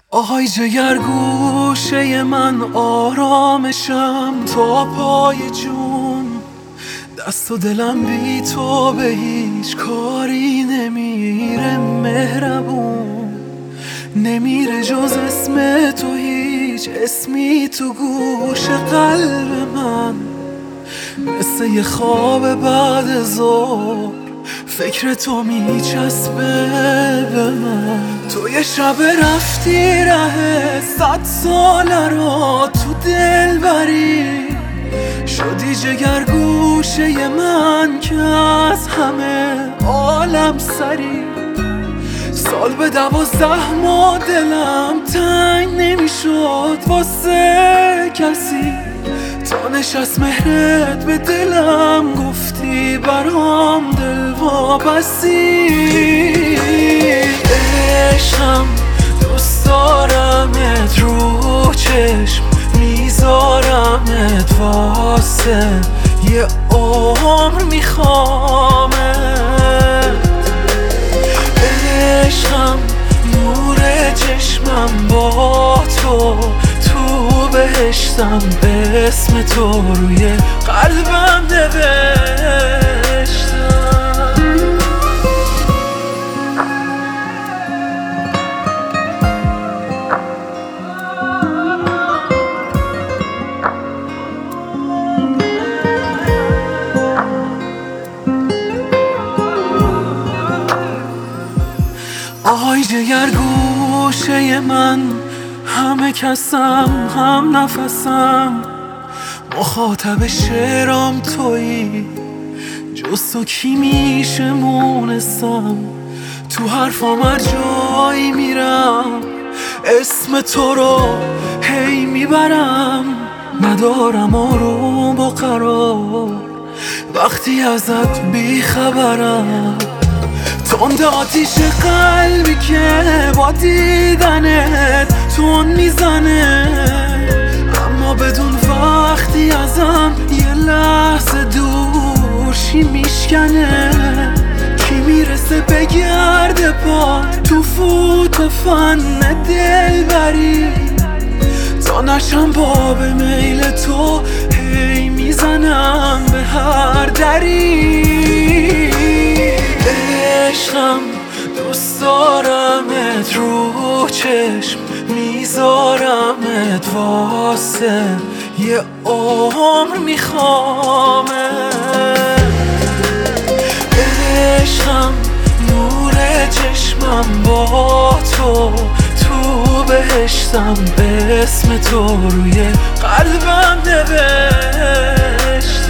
آهای جگر گوشه من آرامشم تا پای جون، دست و دلم بی تو به هیچ کاری نمیره. مهربون نمیره جز اسم تو، هیچ اسمی تو گوش قلب من، مثل یه خواب بعد ظهر فکر تو میچسبه به من. تو یه شب رفتی ره 100 ساله رو تو دل بری، شدی جگر گوشه من که از همه عالم سری. سال به 12 ماه دلم تنگ نمیشد واسه کسی، تا نشست مهرت به دلم گفتی برام دل وابستی. عشقم دوست دارمت، رو چشم میذارمت، واسه یه عمر میخوامت. عشقم نور چشمم با تو بهشتم، اسم تو روی قلبم نوشتم. آهای جگر گوشه من، همه کسم هم نفسم، مخاطب شعرام تویی، جز تو کی میشه مونسم. تو حرفام هر جایی میرم اسم تو رو هی میبرم، ندارم آروم و قرار وقتی ازت بیخبرم. تند آتیش قلبی که با دیدنت تون میزنه، اما بدون وقتی ازم یه لحظه دور شی میشکنه. کی میرسه بگرده پا تو فوت و فن دل بری، تا نشم باب میل تو هی میزنم به هر دری. عشقم دوست دارمت، رو چشم میذارمت، واسه یه عمر میخوامت. عشقم نور چشمم با تو بهشتم، اسم تو روی قلبم نوشتم.